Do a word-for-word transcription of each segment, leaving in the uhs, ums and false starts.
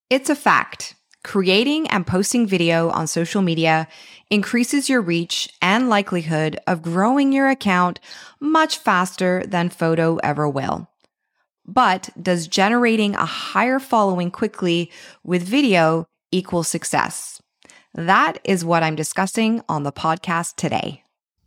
It's a fact. Creating and posting video on social media increases your reach and likelihood of growing your account much faster than photo ever will. But does generating a higher following quickly with video equal success? That is what I'm discussing on the podcast today.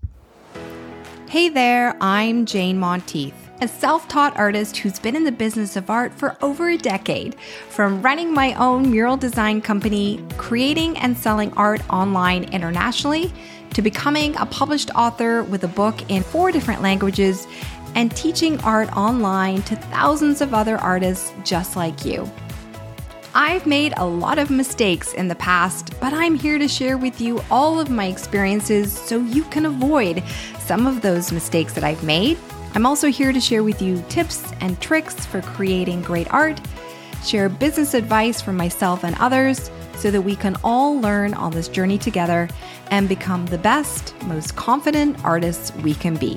Hey there, I'm Jane Monteith, a self-taught artist who's been in the business of art for over a decade. From running my own mural design company, creating and selling art online internationally, to becoming a published author with a book in four different languages, and teaching art online to thousands of other artists just like you. I've made a lot of mistakes in the past, but I'm here to share with you all of my experiences so you can avoid some of those mistakes that I've made. I'm also here to share with you tips and tricks for creating great art, share business advice from myself and others so that we can all learn on this journey together and become the best, most confident artists we can be.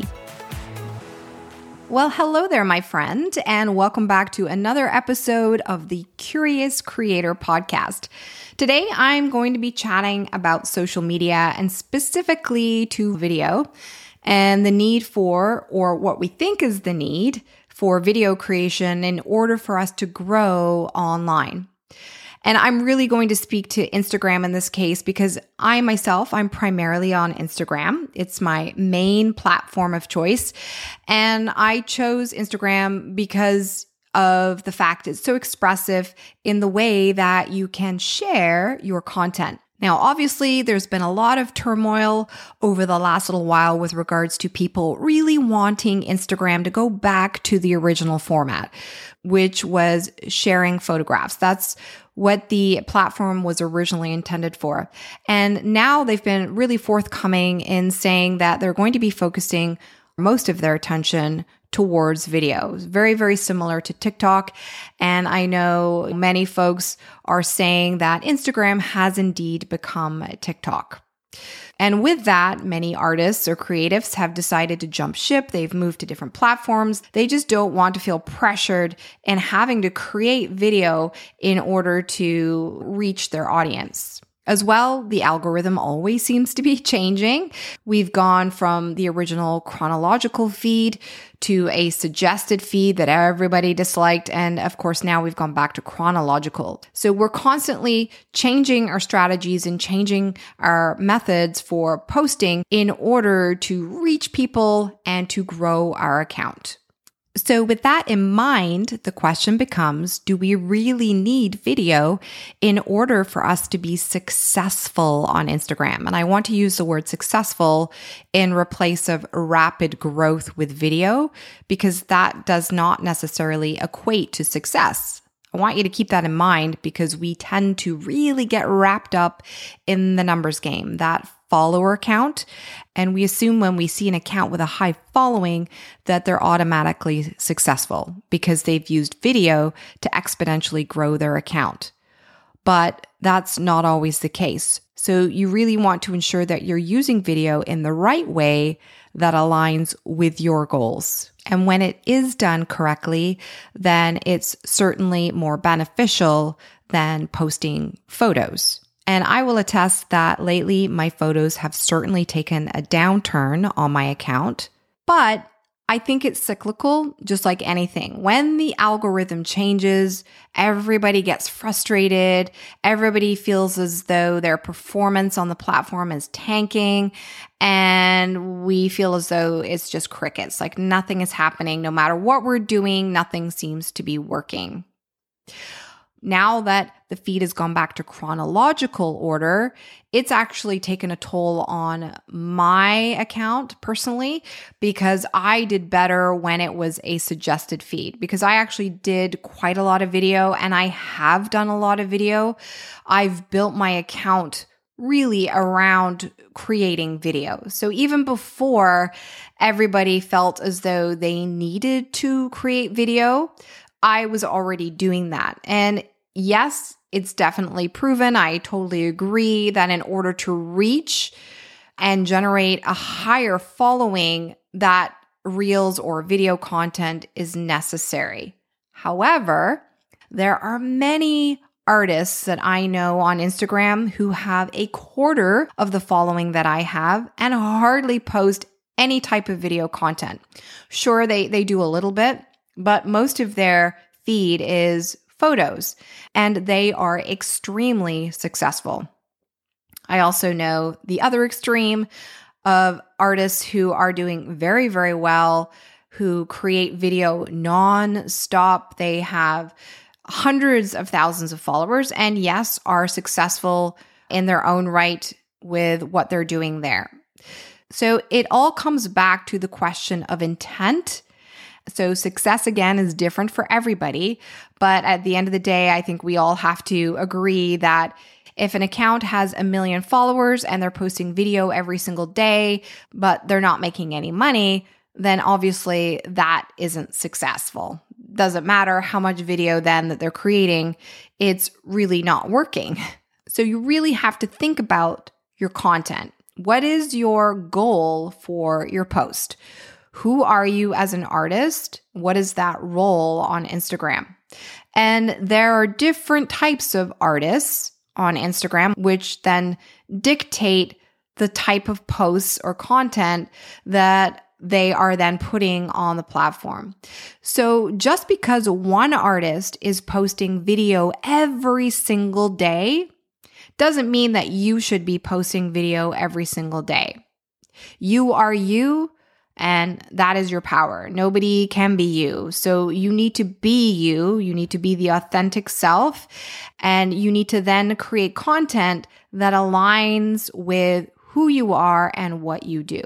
Well, hello there, my friend, and welcome back to another episode of the Curious Creator Podcast. Today, I'm going to be chatting about social media and specifically to video and the need for, or what we think is the need for video creation in order for us to grow online. And I'm really going to speak to Instagram in this case because I myself, I'm primarily on Instagram. It's my main platform of choice. And I chose Instagram because of the fact it's so expressive in the way that you can share your content. Now, obviously, there's been a lot of turmoil over the last little while with regards to people really wanting Instagram to go back to the original format, which was sharing photographs. That's what the platform was originally intended for. And now they've been really forthcoming in saying that they're going to be focusing most of their attention towards videos, very, very similar to TikTok. And I know many folks are saying that Instagram has indeed become TikTok. And with that, many artists or creatives have decided to jump ship. They've moved to different platforms. They just don't want to feel pressured in having to create video in order to reach their audience. As well, the algorithm always seems to be changing. We've gone from the original chronological feed to a suggested feed that everybody disliked. And of course, now we've gone back to chronological. So we're constantly changing our strategies and changing our methods for posting in order to reach people and to grow our account. So with that in mind, the question becomes, do we really need video in order for us to be successful on Instagram? And I want to use the word successful in replace of rapid growth with video, because that does not necessarily equate to success. I want you to keep that in mind because we tend to really get wrapped up in the numbers game, that follower count. And we assume when we see an account with a high following that they're automatically successful because they've used video to exponentially grow their account. But that's not always the case. So you really want to ensure that you're using video in the right way that aligns with your goals. And when it is done correctly, then it's certainly more beneficial than posting photos. And I will attest that lately my photos have certainly taken a downturn on my account, but I think it's cyclical, just like anything. When the algorithm changes, everybody gets frustrated. Everybody feels as though their performance on the platform is tanking, and we feel as though it's just crickets, like nothing is happening. No matter what we're doing, nothing seems to be working. Now that the feed has gone back to chronological order, it's actually taken a toll on my account personally because I did better when it was a suggested feed because I actually did quite a lot of video and I have done a lot of video. I've built my account really around creating video. So even before everybody felt as though they needed to create video, I was already doing that. And yes, it's definitely proven. I totally agree that in order to reach and generate a higher following, that reels or video content is necessary. However, there are many artists that I know on Instagram who have a quarter of the following that I have and hardly post any type of video content. Sure, they, they do a little bit, but most of their feed is photos, and they are extremely successful. I also know the other extreme of artists who are doing very, very well, who create video non-stop. They have hundreds of thousands of followers and yes, are successful in their own right with what they're doing there. So it all comes back to the question of intent. So success, again, is different for everybody. But at the end of the day, I think we all have to agree that if an account has a million followers and they're posting video every single day, but they're not making any money, then obviously that isn't successful. Doesn't matter how much video then that they're creating, it's really not working. So you really have to think about your content. What is your goal for your post? Who are you as an artist? What is that role on Instagram? And there are different types of artists on Instagram, which then dictate the type of posts or content that they are then putting on the platform. So just because one artist is posting video every single day doesn't mean that you should be posting video every single day. You are you, and that is your power. Nobody can be you. So you need to be you. You need to be the authentic self, and you need to then create content that aligns with who you are and what you do.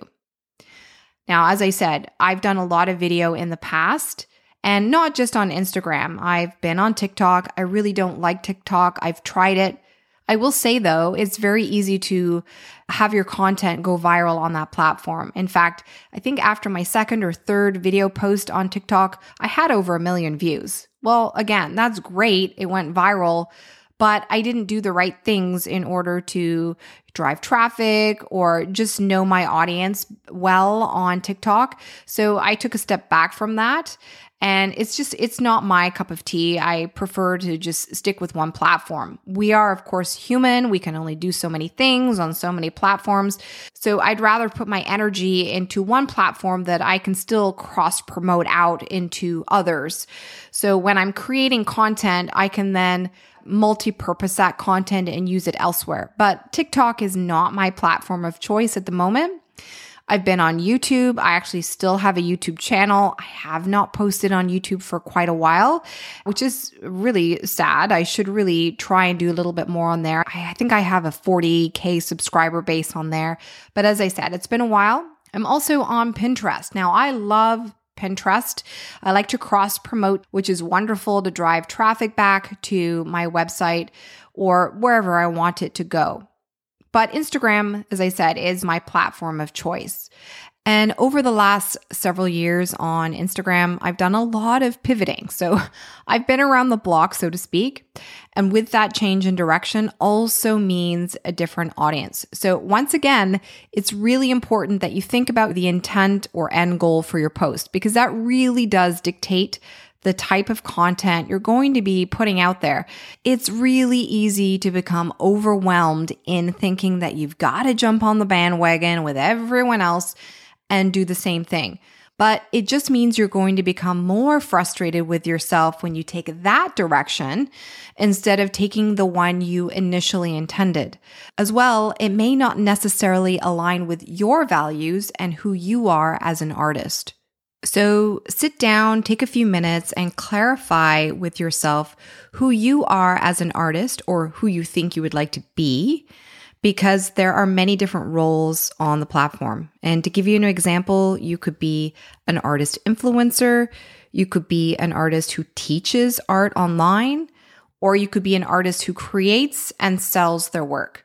Now, as I said, I've done a lot of video in the past, and not just on Instagram. I've been on TikTok. I really don't like TikTok. I've tried it. I will say, though, it's very easy to have your content go viral on that platform. In fact, I think after my second or third video post on TikTok, I had over a million views. Well, again, that's great. It went viral, but I didn't do the right things in order to drive traffic or just know my audience well on TikTok. So I took a step back from that. And it's just, it's not my cup of tea. I prefer to just stick with one platform. We are, of course, human. We can only do so many things on so many platforms. So I'd rather put my energy into one platform that I can still cross promote out into others. So when I'm creating content, I can then multi-purpose that content and use it elsewhere. But TikTok is not my platform of choice at the moment. I've been on YouTube. I actually still have a YouTube channel. I have not posted on YouTube for quite a while, which is really sad. I should really try and do a little bit more on there. I think I have a forty K subscriber base on there. But as I said, it's been a while. I'm also on Pinterest. Now, I love Pinterest. I like to cross promote, which is wonderful to drive traffic back to my website or wherever I want it to go. But Instagram, as I said, is my platform of choice. And over the last several years on Instagram, I've done a lot of pivoting. So I've been around the block, so to speak. And with that change in direction also means a different audience. So once again, it's really important that you think about the intent or end goal for your post, because that really does dictate the type of content you're going to be putting out there. It's really easy to become overwhelmed in thinking that you've got to jump on the bandwagon with everyone else and do the same thing. But it just means you're going to become more frustrated with yourself when you take that direction instead of taking the one you initially intended. As well, it may not necessarily align with your values and who you are as an artist. So sit down, take a few minutes, and clarify with yourself who you are as an artist or who you think you would like to be, because there are many different roles on the platform. And to give you an example, you could be an artist influencer, you could be an artist who teaches art online, or you could be an artist who creates and sells their work.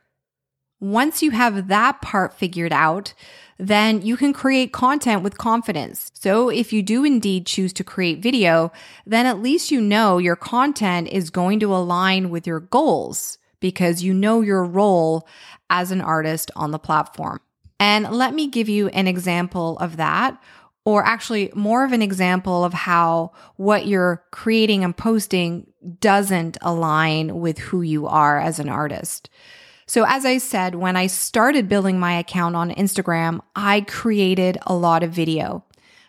Once you have that part figured out, then you can create content with confidence. So if you do indeed choose to create video, then at least you know your content is going to align with your goals because you know your role as an artist on the platform. And let me give you an example of that, or actually more of an example of how what you're creating and posting doesn't align with who you are as an artist. So as I said, when I started building my account on Instagram, I created a lot of video.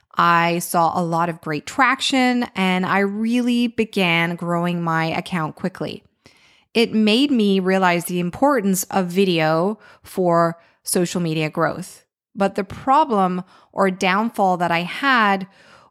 I saw a lot of great traction, and I really began growing my account quickly. It made me realize the importance of video for social media growth. But the problem or downfall that I had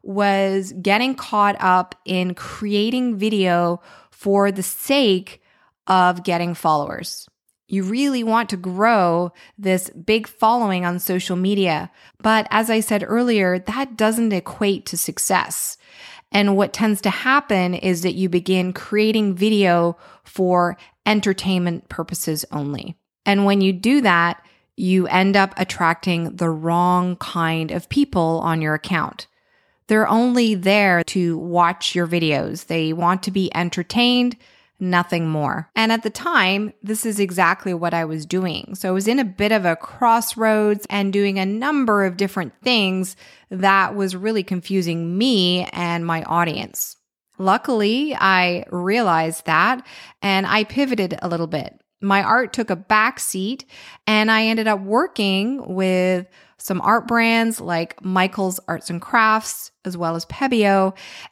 was getting caught up in creating video for the sake of getting followers. You really want to grow this big following on social media. But as I said earlier, that doesn't equate to success. And what tends to happen is that you begin creating video for entertainment purposes only. And when you do that, you end up attracting the wrong kind of people on your account. They're only there to watch your videos. They want to be entertained, nothing more. And at the time, this is exactly what I was doing. So I was in a bit of a crossroads and doing a number of different things that was really confusing me and my audience. Luckily, I realized that and I pivoted a little bit. My art took a back seat and I ended up working with some art brands like Michael's Arts and Crafts, as well as Pebeo,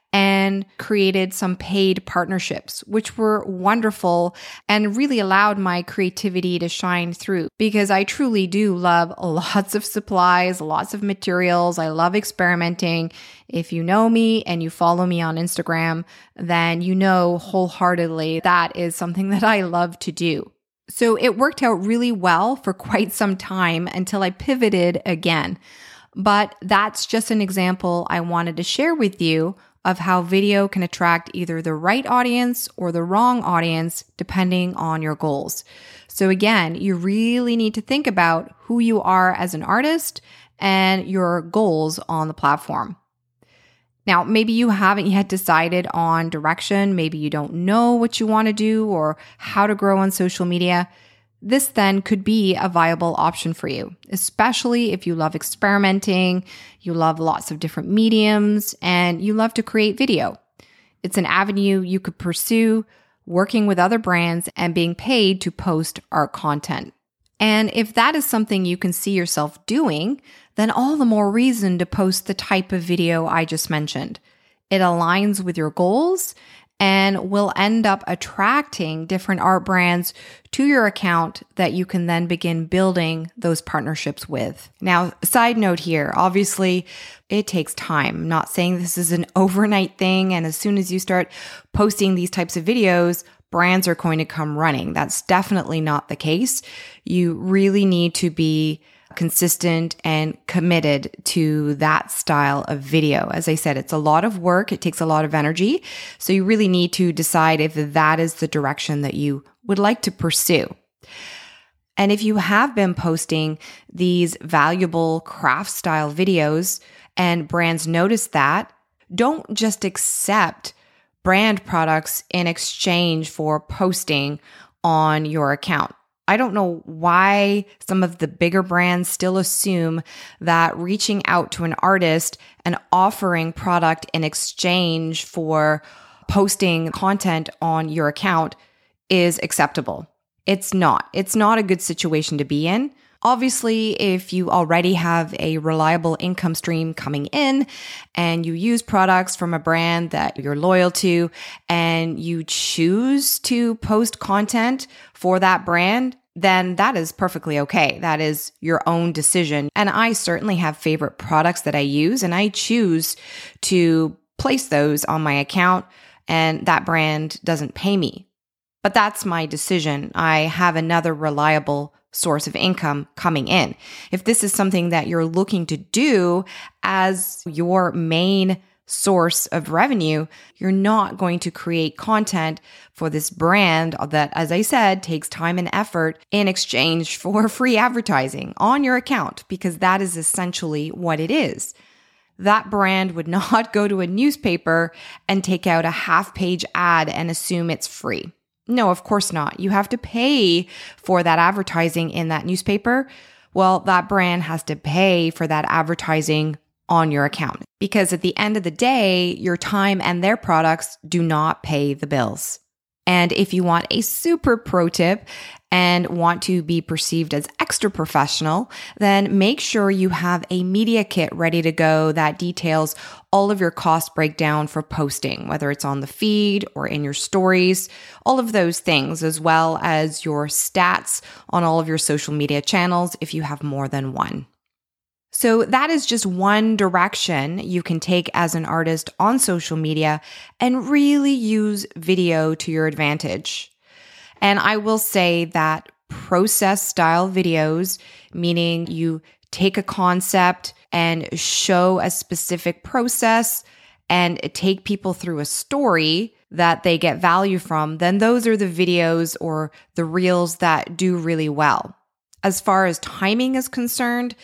and created some paid partnerships, which were wonderful and really allowed my creativity to shine through, because I truly do love lots of supplies, lots of materials. I love experimenting. If you know me and you follow me on Instagram, then you know wholeheartedly that is something that I love to do. So it worked out really well for quite some time until I pivoted again. But that's just an example I wanted to share with you of how video can attract either the right audience or the wrong audience, depending on your goals. So again, you really need to think about who you are as an artist and your goals on the platform. Now, maybe you haven't yet decided on direction. Maybe you don't know what you want to do or how to grow on social media. This then could be a viable option for you, especially if you love experimenting, you love lots of different mediums, and you love to create video. It's an avenue you could pursue, working with other brands and being paid to post art content. And if that is something you can see yourself doing, then all the more reason to post the type of video I just mentioned. It aligns with your goals and will end up attracting different art brands to your account that you can then begin building those partnerships with. Now, side note here, obviously it takes time. I'm not saying this is an overnight thing, and as soon as you start posting these types of videos, brands are going to come running. That's definitely not the case. You really need to be consistent and committed to that style of video. As I said, it's a lot of work. It takes a lot of energy. So you really need to decide if that is the direction that you would like to pursue. And if you have been posting these valuable craft style videos and brands notice that, don't just accept brand products in exchange for posting on your account. I don't know why some of the bigger brands still assume that reaching out to an artist and offering product in exchange for posting content on your account is acceptable. It's not. It's not a good situation to be in. Obviously, if you already have a reliable income stream coming in and you use products from a brand that you're loyal to and you choose to post content for that brand, then that is perfectly okay. That is your own decision. And I certainly have favorite products that I use, and I choose to place those on my account, and that brand doesn't pay me. But that's my decision. I have another reliable source of income coming in. If this is something that you're looking to do as your main source of revenue, you're not going to create content for this brand that, as I said, takes time and effort in exchange for free advertising on your account, because that is essentially what it is. That brand would not go to a newspaper and take out a half-page ad and assume it's free. No, of course not. You have to pay for that advertising in that newspaper. Well, that brand has to pay for that advertising on your account. Because at the end of the day, your time and their products do not pay the bills. And if you want a super pro tip and want to be perceived as extra professional, then make sure you have a media kit ready to go that details all of your cost breakdown for posting, whether it's on the feed or in your stories, all of those things, as well as your stats on all of your social media channels if you have more than one. So that is just one direction you can take as an artist on social media and really use video to your advantage. And I will say that process style videos, meaning you take a concept and show a specific process and take people through a story that they get value from, then those are the videos or the reels that do really well. As far as timing is concerned,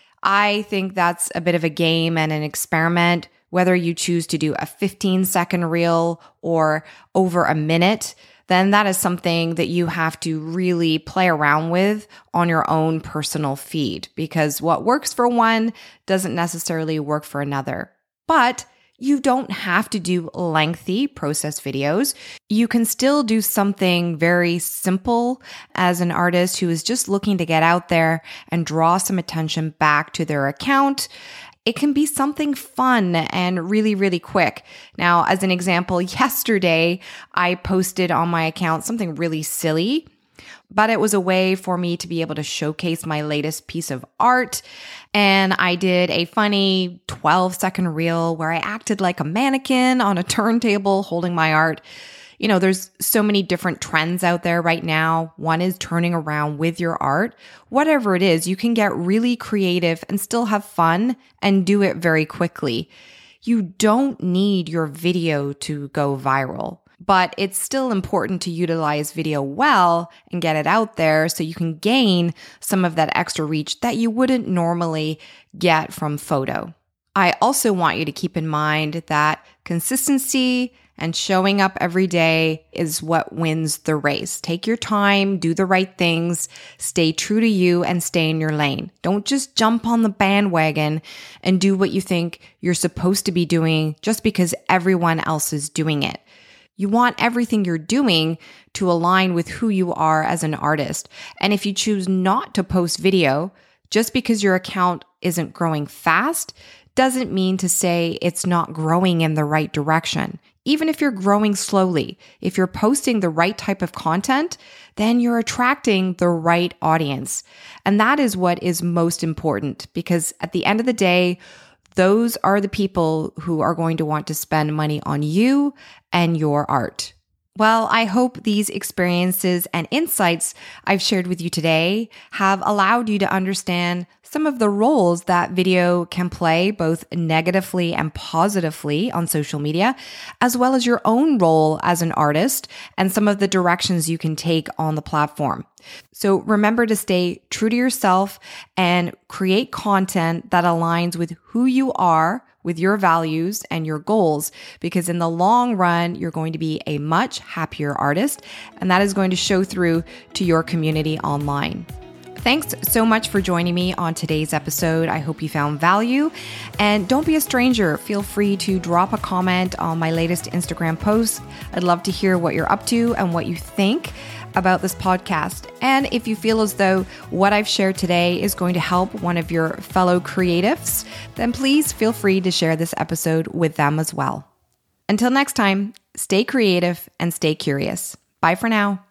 I think that's a bit of a game and an experiment, whether you choose to do a fifteen second reel or over a minute, then that is something that you have to really play around with on your own personal feed, because what works for one doesn't necessarily work for another. But you don't have to do lengthy process videos. You can still do something very simple as an artist who is just looking to get out there and draw some attention back to their account. It can be something fun and really, really quick. Now, as an example, yesterday I posted on my account something really silly, but it was a way for me to be able to showcase my latest piece of art. And I did a funny twelve second reel where I acted like a mannequin on a turntable holding my art. You know, there's so many different trends out there right now. One is turning around with your art. Whatever it is, you can get really creative and still have fun and do it very quickly. You don't need your video to go viral. But it's still important to utilize video well and get it out there so you can gain some of that extra reach that you wouldn't normally get from photo. I also want you to keep in mind that consistency and showing up every day is what wins the race. Take your time, do the right things, stay true to you, and stay in your lane. Don't just jump on the bandwagon and do what you think you're supposed to be doing just because everyone else is doing it. You want everything you're doing to align with who you are as an artist. And if you choose not to post video, just because your account isn't growing fast, doesn't mean to say it's not growing in the right direction. Even if you're growing slowly, if you're posting the right type of content, then you're attracting the right audience. And that is what is most important, because at the end of the day, those are the people who are going to want to spend money on you and your art. Well, I hope these experiences and insights I've shared with you today have allowed you to understand some of the roles that video can play both negatively and positively on social media, as well as your own role as an artist and some of the directions you can take on the platform. So remember to stay true to yourself and create content that aligns with who you are, with your values and your goals, because in the long run, you're going to be a much happier artist, and that is going to show through to your community online. Thanks so much for joining me on today's episode. I hope you found value. And don't be a stranger. Feel free to drop a comment on my latest Instagram post. I'd love to hear what you're up to and what you think about this podcast. And if you feel as though what I've shared today is going to help one of your fellow creatives, then please feel free to share this episode with them as well. Until next time, stay creative and stay curious. Bye for now.